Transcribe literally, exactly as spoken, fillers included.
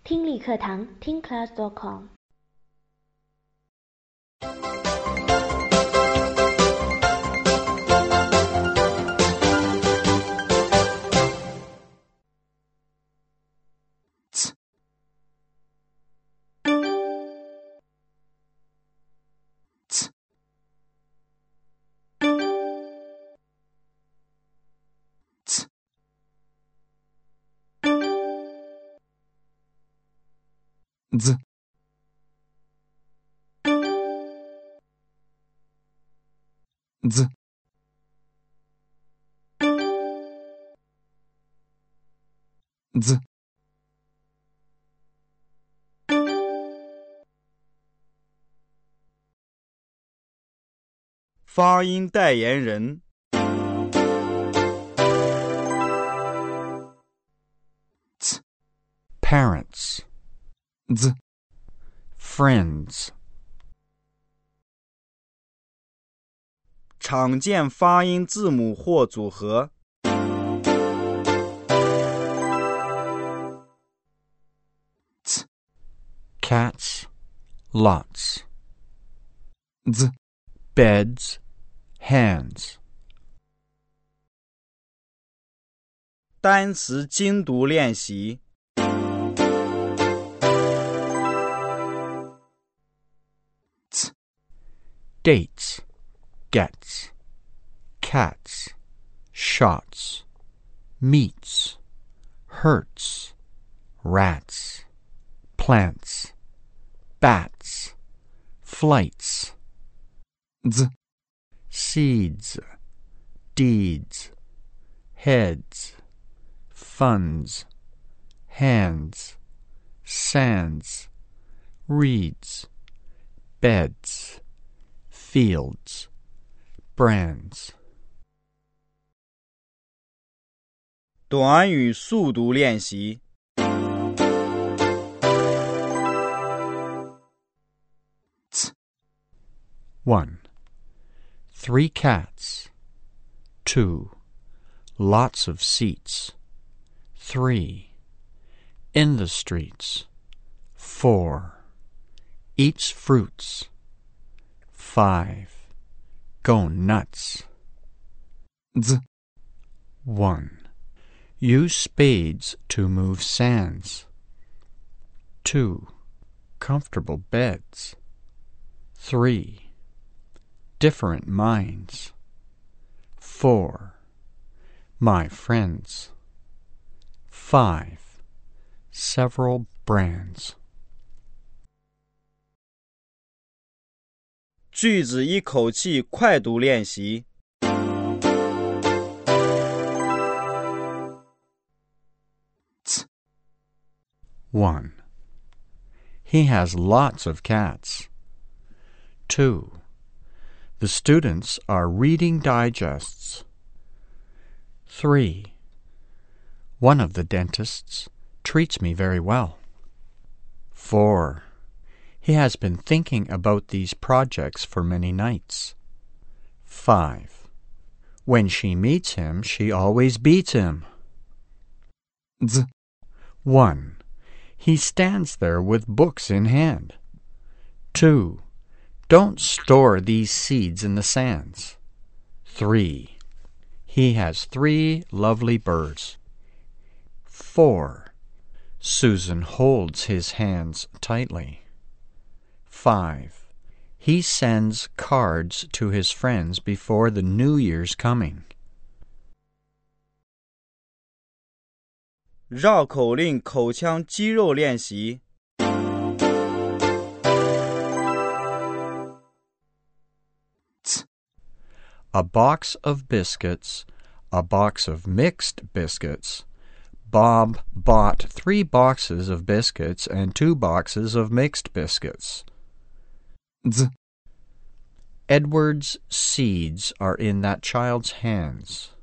听力课堂听 class dot com。 z z z 发音代言人 z parents z friends 常见发音字母或组合 z cats lots z beds hands 单词精读练习 z dates gets cats shots meats hurts rats plants bats flights z seeds deeds heads funds hands sands reeds beds fields brands 短语速读练习 z one three cats two lots of seats three in the streets four eats fruits five go nuts z one use spades to move sands two comfortable beds three different minds four my friends five several brands 句子一口气快读练习 z one he has lots of cats two the students are reading digests three one of the dentists treats me very well four he has been thinking about these projects for many nights five when she meets him she always beats him z one he stands there with books in hand two don't store these seeds in the sands three he has three lovely birds four Susan holds his hands tightly five he sends cards to his friends before the New Year's coming 绕口令口腔肌肉练习 z a box of biscuits a box of mixed biscuits Bob bought three boxes of biscuits and two boxes of mixed biscuits. Z. Edward's seeds are in that child's hands.